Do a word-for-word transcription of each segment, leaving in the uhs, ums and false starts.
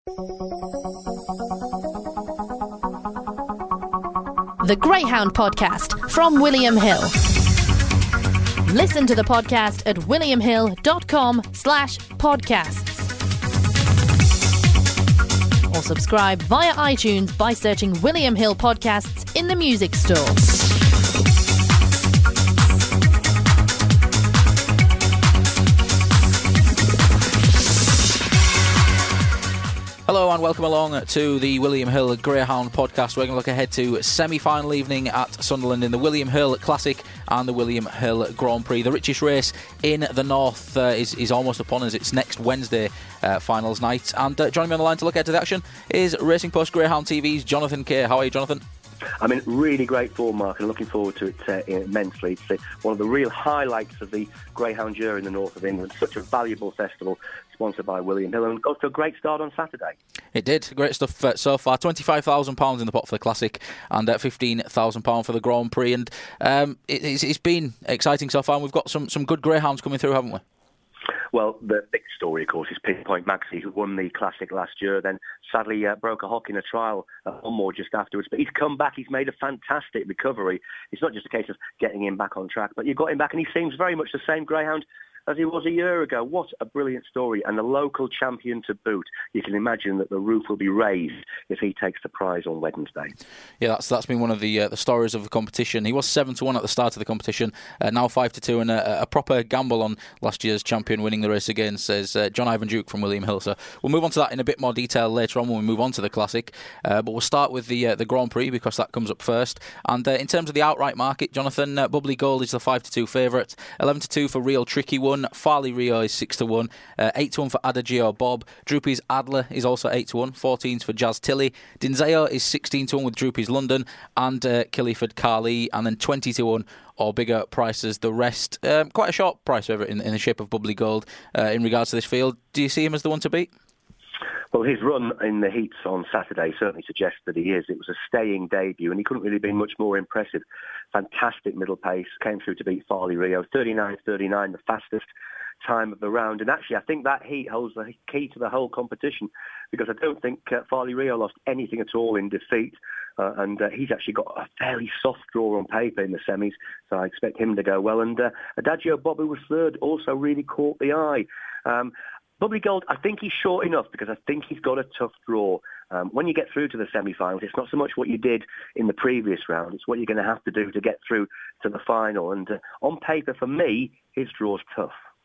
The Greyhound Podcast from William Hill. Listen to the podcast at williamhill.com slash podcasts. Or subscribe via iTunes by searching William Hill Podcasts in the music store. Hello and welcome along to the William Hill Greyhound Podcast. We're going to look ahead to semi-final evening at Sunderland in the William Hill Classic and the William Hill Grand Prix. The richest race in the north uh, is, is almost upon us. It's next Wednesday uh, finals night. And uh, joining me on the line to look ahead to the action is Racing Post Greyhound T V's Jonathan Kay. How are you, Jonathan? I'm in really great form, Mark, and looking forward to it uh, immensely. It's uh, one of the real highlights of the Greyhound year in the north of England. Such a valuable festival, sponsored by William Hill, and got to a great start on Saturday. It did. Great stuff uh, so far. twenty-five thousand pounds in the pot for the Classic and uh, fifteen thousand pounds for the Grand Prix. And um, it, it's, it's been exciting so far, and we've got some, some good greyhounds coming through, haven't we? Well, the big story, of course, is Pinpoint Maxi, who won the Classic last year, then sadly uh, broke a hock in a trial at Onmore just afterwards. But he's come back, he's made a fantastic recovery. It's not just a case of getting him back on track, but you got him back, and he seems very much the same greyhound as he was a year ago. What a brilliant story, and the local champion to boot. You can imagine that the roof will be raised if he takes the prize on Wednesday. Yeah, that's that's been one of the uh, the stories of the competition. He was seven to one at the start of the competition, uh, now five to two, and a, a proper gamble on last year's champion winning the race again, says uh, John Ivan Duke from William Hill. So we'll move on to that in a bit more detail later on when we move on to the Classic, uh, but we'll start with the uh, the Grand Prix because that comes up first. And uh, in terms of the outright market, Jonathan, uh, Bubbly Gold is the five to two favourite, eleven to two for Real Tricky One. Farley Rio is six to one, uh, eight to one for Adagio Bob. Droopy's Adler is also eight to one, fourteen for Jazz Tilly. Dinzeo is sixteen to one with Droopy's London and uh, Killiford Carly, and then twenty to one or bigger prices the rest. Um, quite a short price favourite in, in the shape of Bubbly Gold uh, in regards to this field. Do you see him as the one to beat? Well, his run in the heats on Saturday certainly suggests that he is. It was a staying debut, and he couldn't really be much more impressive. Fantastic middle pace, came through to beat Farley Rio, thirty-nine thirty-nine, the fastest time of the round. And actually, I think that heat holds the key to the whole competition, because I don't think uh, Farley Rio lost anything at all in defeat. Uh, and uh, he's actually got a fairly soft draw on paper in the semis, so I expect him to go well. And uh, Adagio Bob, who was third, also really caught the eye. Um, Bubbly Gold, I think he's short enough because I think he's got a tough draw. Um, when you get through to the semi-finals, it's not so much what you did in the previous round, it's what you're going to have to do to get through to the final. And uh, on paper, for me, his draw's tough.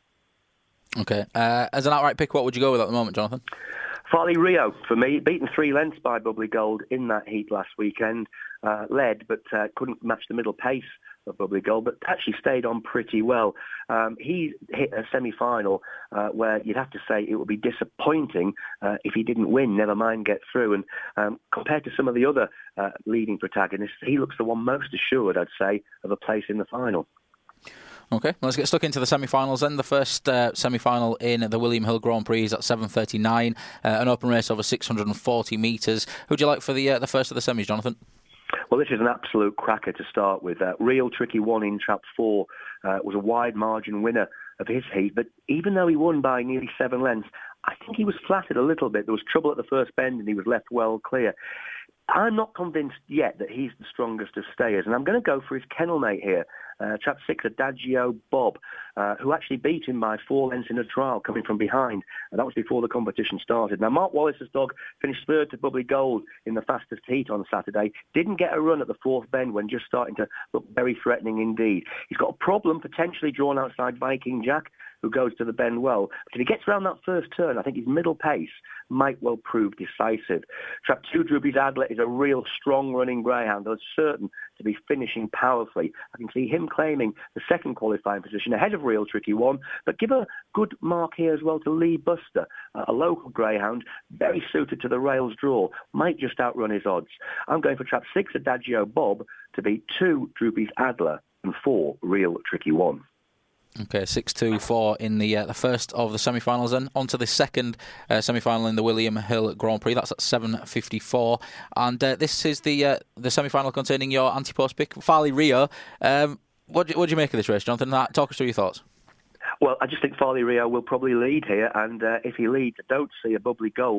Okay. Uh, as an outright pick, what would you go with at the moment, Jonathan? Farley Rio, for me, beaten three lengths by Bubbly Gold in that heat last weekend. Uh, led, but uh, couldn't match the middle pace of Bubbly Gold, but actually stayed on pretty well. Um, he hit a semi-final uh, where you'd have to say it would be disappointing uh, if he didn't win, never mind get through. And um, compared to some of the other uh, leading protagonists, he looks the one most assured, I'd say, of a place in the final. Okay, well, let's get stuck into the semi-finals then. The first uh, semi-final in the William Hill Grand Prix is at seven thirty-nine, uh, an open race over six hundred forty metres. Who'd you like for the uh, the first of the semis, Jonathan? Well, this is an absolute cracker to start with. Uh, Real Tricky One in Trap four uh, was a wide margin winner of his heat, but even though he won by nearly seven lengths, I think he was flattered a little bit. There was trouble at the first bend and he was left well clear. I'm not convinced yet that he's the strongest of stayers, and I'm going to go for his kennel mate here, uh, Trap six, Adagio Bob, uh, who actually beat him by four lengths in a trial coming from behind, and that was before the competition started. Now, Mark Wallace's dog finished third to Bubbly Gold in the fastest heat on Saturday, didn't get a run at the fourth bend when just starting to look very threatening indeed. He's got a problem potentially drawn outside Viking Jack, who goes to the bend well. But if he gets around that first turn, I think his middle pace might well prove decisive. Trap two, Droopy's Adler, is a real strong running greyhound that is certain to be finishing powerfully. I can see him claiming the second qualifying position ahead of Real Tricky One, but give a good mark here as well to Lee Buster, a local greyhound, very suited to the rails draw, might just outrun his odds. I'm going for Trap six, Adagio Bob, to beat two, Droopy's Adler, and four, Real Tricky One. Okay, six two four in the uh, the first of the semi-finals then. On to the second uh, semi-final in the William Hill Grand Prix. That's at seven fifty-four. And uh, this is the uh, the semi-final containing your anti-post pick, Farley Rio. Um, what, do, what do you make of this race, Jonathan? Talk us through your thoughts. Well, I just think Farley Rio will probably lead here, and uh, if he leads, I don't see a Bubbly Gold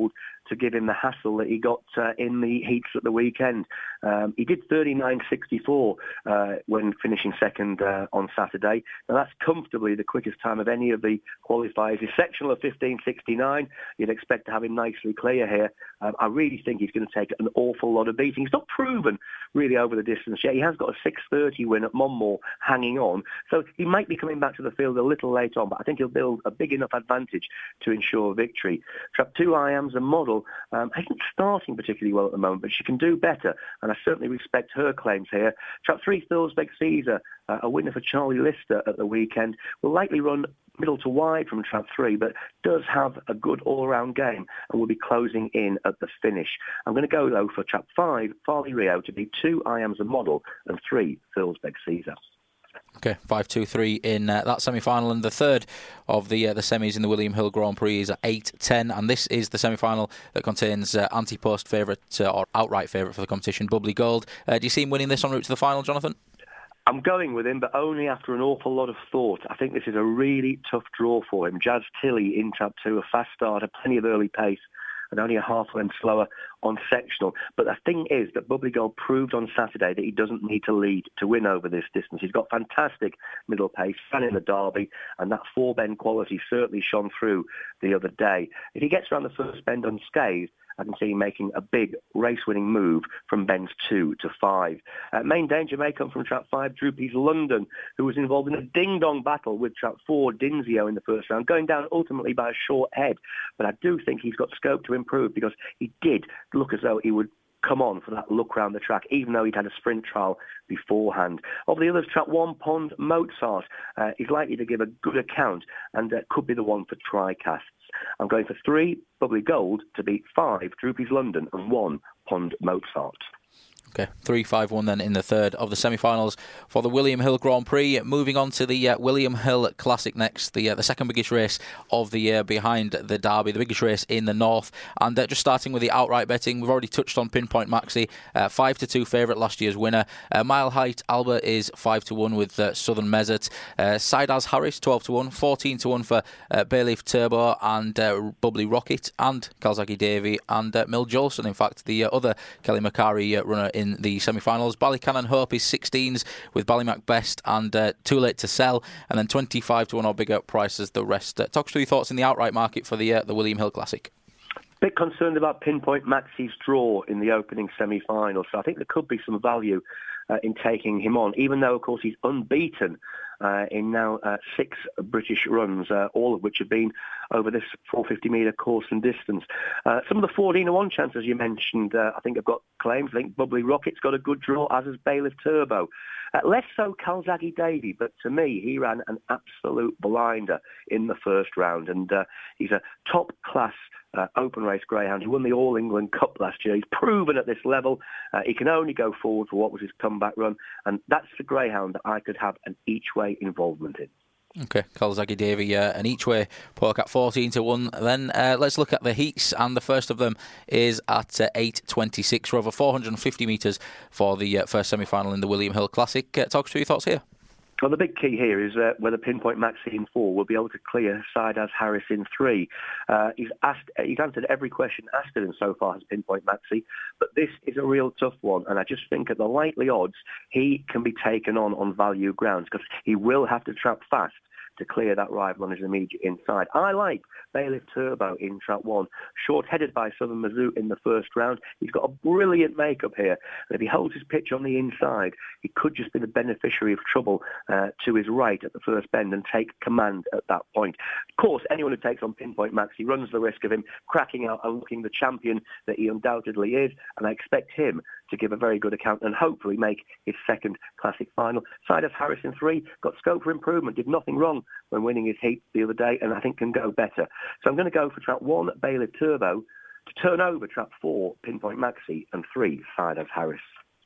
to give him the hassle that he got uh, in the heats at the weekend. Um, he did thirty-nine sixty-four uh, when finishing second uh, on Saturday. Now that's comfortably the quickest time of any of the qualifiers. His sectional of fifteen sixty-nine, you'd expect to have him nicely clear here. Um, I really think he's going to take an awful lot of beating. He's not proven really over the distance yet. He has got a six thirty win at Monmore hanging on, so he might be coming back to the field a little late on, but I think he'll build a big enough advantage to ensure victory. Trap two, I Am's a model. Um, isn't starting particularly well at the moment, but she can do better, and I certainly respect her claims here. Trap three, Thurlesbeck Caesar, uh, a winner for Charlie Lister at the weekend, will likely run middle to wide from trap three, but does have a good all-round game and will be closing in at the finish. I'm going to go, though, for trap five, Farley Rio, to be two, I Am's a model, and three, Thurlesbeck Caesar. Okay, five two three in uh, that semi-final, and the third of the uh, the semis in the William Hill Grand Prix is at eight ten, and this is the semi-final that contains uh, anti-post favourite uh, or outright favourite for the competition, Bubbly Gold. Uh, do you see him winning this en route to the final, Jonathan? I'm going with him, but only after an awful lot of thought. I think this is a really tough draw for him. Jazz Tilly in trap two, a fast starter, plenty of early pace, and only a half length slower on sectional. But the thing is that Bubbly Gold proved on Saturday that he doesn't need to lead to win over this distance. He's got fantastic middle pace, ran in the Derby, and that four-bend quality certainly shone through the other day. If he gets around the first bend unscathed, I can see him making a big race-winning move from bends two to five. Uh, main danger may come from trap five, Droopy's London, who was involved in a ding-dong battle with trap four, Dinzio, in the first round, going down ultimately by a short head. But I do think he's got scope to improve, because he did look as though he would come on for that look round the track, even though he'd had a sprint trial beforehand. Of the others, trap one, Pond Mozart, uh, is likely to give a good account and uh, could be the one for TriCasts. I'm going for three, Bubbly Gold, to beat five, Droopy's London, and one, Pond Mozart. Okay, three five one then in the third of the semi-finals for the William Hill Grand Prix. Moving on to the uh, William Hill Classic next, the uh, the second biggest race of the year behind the Derby, the biggest race in the north. And uh, just starting with the outright betting, we've already touched on Pinpoint Maxi, uh, five to two favourite, last year's winner. Uh, Mile Height Albert is five to one with uh, Southern Mesut. Uh, Sidaz Harris twelve to one, fourteen to one for uh, Bayleaf Turbo and uh, Bubbly Rocket and Kawasaki Davy and uh, Mill Jolson. In fact, the uh, other Kelly Macari uh, runner in the semi-finals. Ballycannon Hope is sixteens with Ballymac Best and uh, Too Late to Sell, and then twenty-five to one or bigger prices the rest. Uh, talk us through your thoughts in the outright market for the uh, the William Hill Classic. Bit concerned about Pinpoint Maxi's draw in the opening semi-final, so I think there could be some value uh, in taking him on, even though, of course, he's unbeaten uh, in now uh, six British runs, uh, all of which have been over this four hundred fifty metre course and distance. Uh, some of the fourteen to one chances you mentioned, uh, I think have got claims. I think Bubbly Rocket's got a good draw, as has Bayleaf Turbo. Uh, less so Kawasaki Davy, but to me, he ran an absolute blinder in the first round, and uh, he's a top-class uh, open race greyhound. He won the All England Cup last year. He's proven at this level. Uh, he can only go forward for what was his comeback run, and that's the greyhound that I could have an each-way involvement in. Okay, Kawasaki Davy, uh, an each-way poke at fourteen to one. Then uh, let's look at the heats, and the first of them is at uh, eight twenty-six, or over four hundred fifty metres for the uh, first semi-final in the William Hill Classic. Uh, talk us through your thoughts here. Well, the big key here is uh, whether Pinpoint Maxi in four will be able to clear Sidaz Harris in three. Uh, he's asked, he's answered every question asked of him so far as Pinpoint Maxi, but this is a real tough one, and I just think at the likely odds, he can be taken on on value grounds, because he will have to trap fast to clear that rival on his immediate inside. I like Bayleaf Turbo in trap one, short-headed by Southern Mesut in the first round. He's got a brilliant makeup here, and if he holds his pitch on the inside, he could just be the beneficiary of trouble uh, to his right at the first bend and take command at that point. Of course, anyone who takes on Pinpoint Maxi runs the risk of him cracking out and looking the champion that he undoubtedly is, and I expect him to give a very good account and hopefully make his second Classic final. Sidaz Harris in three, got scope for improvement, did nothing wrong when winning his heat the other day, and I think can go better. So I'm going to go for trap one, Bayleaf Turbo, to turn over trap four, Pinpoint Maxi, and three, Sidaz Harris.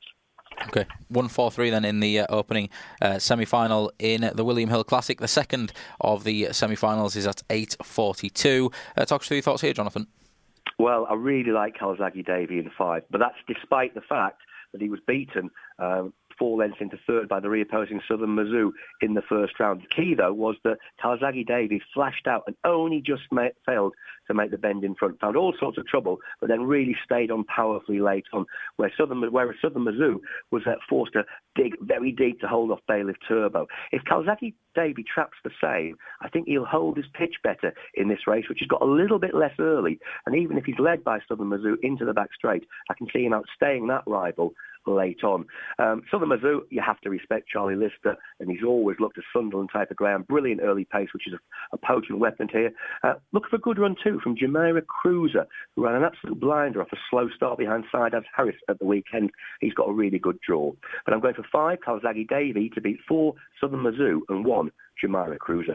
Okay, one four three then in the uh, opening uh, semi-final in the William Hill Classic. The second of the semi-finals is at eight forty-two. Uh, talk us through your thoughts here, Jonathan. Well, I really like Kawasaki Davy in five, but that's despite the fact that he was beaten um, four lengths into third by the reopposing Southern Mesut in the first round. The key, though, was that Kawasaki Davy flashed out and only just ma- failed to make the bend in front. Found all sorts of trouble, but then really stayed on powerfully late on, where Southern, whereas Southern Mizzou was uh, forced to dig very deep to hold off Bailiff Turbo. If Kawasaki Davy traps the same, I think he'll hold his pitch better in this race, which has got a little bit less early. And even if he's led by Southern Mizzou into the back straight, I can see him outstaying that rival late on. Um, Southern Mizzou, you have to respect Charlie Lister, and he's always looked a Sunderland type of ground. Brilliant early pace, which is a, a potent weapon here. Uh, look for a good run too from Jumeirah Cruiser, who ran an absolute blinder off a slow start behind Side-As Harris at the weekend. He's got a really good draw. But I'm going for five, Kawasaki Davy, to beat four, Southern Mizzou, and one, Jumeirah Cruiser.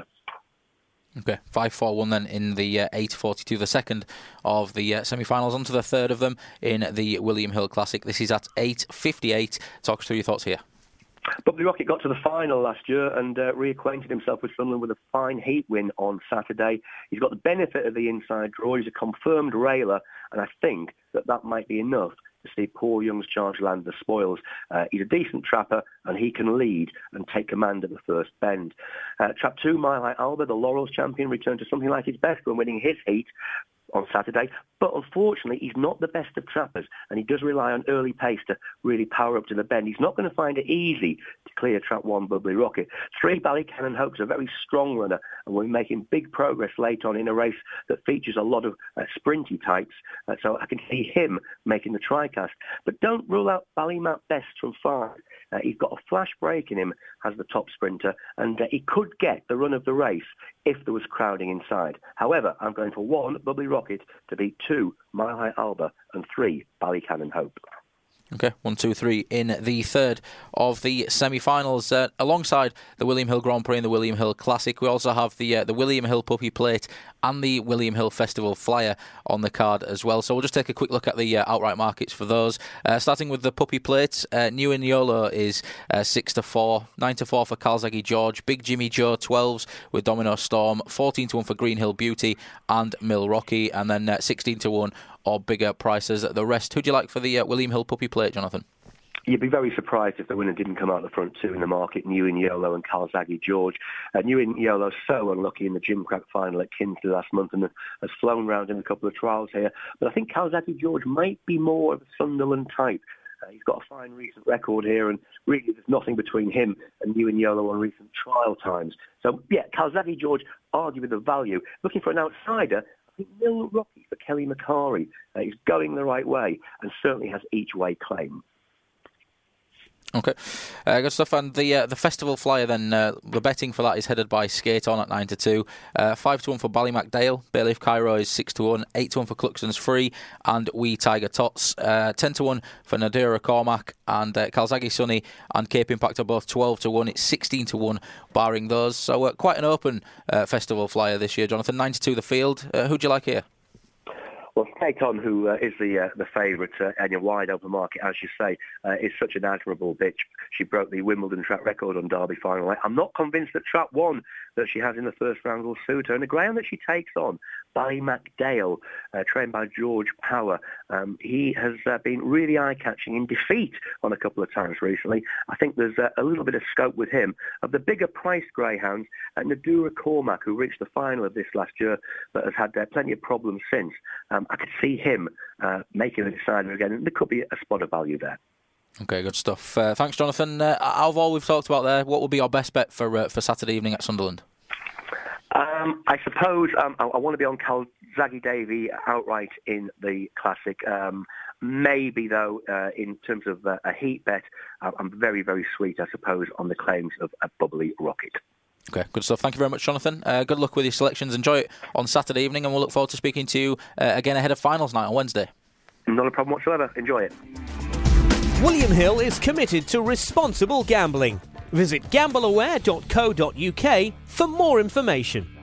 Okay, five four one then in the uh, eight forty-two, the second of the uh, semi-finals. On to the third of them in the William Hill Classic. This is at eight fifty-eight. Talk us through your thoughts here. Bubbly Rocket got to the final last year and uh, reacquainted himself with Sunderland with a fine heat win on Saturday. He's got the benefit of the inside draw. He's a confirmed railer, and I think that that might be enough to see Paul Young's charge land the spoils. Uh, he's a decent trapper, and he can lead and take command of the first bend. Uh, trap two, Mile High Alba, the Laurels champion, returned to something like his best when winning his heat on Saturday, but unfortunately he's not the best of trappers, and he does rely on early pace to really power up to the bend. He's not going to find it easy to clear trap one, Bubbly Rocket. Three, Ballycannon Hope's a very strong runner, and we're making big progress late on in a race that features a lot of uh, sprinty types, uh, so I can see him making the TriCast. But don't rule out Ballymap Best from five. Uh, he's got a flash break in him as the top sprinter, and uh, he could get the run of the race if there was crowding inside. However, I'm going for one, Bubbly Rocket, to beat two, Mile High Alba, and three, Ballycannon Hope. Okay, one, two, three in the third of the semi-finals. Uh, alongside the William Hill Grand Prix and the William Hill Classic, we also have the uh, the William Hill Puppy Plate and the William Hill Festival Flyer on the card as well. So we'll just take a quick look at the uh, outright markets for those. Uh, starting with the Puppy Plate, uh, New in Yolo is uh, six to four, nine to four for Kawasaki George, Big Jimmy Joe twelves with Domino Storm, fourteen to one for Green Hill Beauty and Mill Rocky, and then uh, sixteen to one or bigger prices. The rest, who do you like for the uh, William Hill Puppy Plate, Jonathan? You'd be very surprised if the winner didn't come out the front two in the market, New in Yolo and Kawasaki George. Uh, New in Yolo so unlucky in the Gimcrack final at Kinsley last month and has flown round in a couple of trials here. But I think Kawasaki George might be more of a Sunderland type. Uh, he's got a fine recent record here, and really there's nothing between him and New in Yolo on recent trial times. So, yeah, Kawasaki George argue with the value. Looking for an outsider, I think Mill Rocky for Kelly Macari. Uh, he's going the right way and certainly has each way claim. Okay, uh, good stuff. And the uh, the festival flyer then, uh, the betting for that is headed by Skate On at nine to two, uh, five to one for Ballymacdale, Bailiff Cairo is six to one, eight to one for Cluxton's Free and Wee Tiger Tots, uh, ten to one for Nadira Cormac, and uh, Kawasaki Sunny and Cape Impact are both twelve to one. It's sixteen to one barring those. So uh, quite an open uh, festival flyer this year, Jonathan. nine to two the field. Uh, who do you like here? Well, Skate On, who uh, is the uh, the favourite uh, and a wide open market, as you say, uh, is such an admirable bitch. She broke the Wimbledon track record on Derby final. I'm not convinced that trap one that she has in the first round will suit her. And the ground that she takes on, Ballymacdale, uh, trained by George Power, um, he has uh, been really eye-catching in defeat on a couple of times recently. I think there's uh, a little bit of scope with him. Of the bigger priced greyhounds, uh, Nadira Cormac, who reached the final of this last year, but has had uh, plenty of problems since. Um, I could see him uh, making a decider again, and there could be a spot of value there. Okay, good stuff. Uh, thanks, Jonathan. Uh, out of all we've talked about there, what will be our best bet for uh, for Saturday evening at Sunderland? Um, I suppose um, I, I want to be on Kawasaki Davy outright in the Classic. Um, maybe, though, uh, in terms of uh, a heat bet, uh, I'm very, very sweet, I suppose, on the claims of a Bubbly Rocket. Okay, good stuff. Thank you very much, Jonathan. Uh, good luck with your selections. Enjoy it on Saturday evening, and we'll look forward to speaking to you uh, again ahead of finals night on Wednesday. Not a problem whatsoever. Enjoy it. William Hill is committed to responsible gambling. Visit gamble aware dot co dot uk for more information.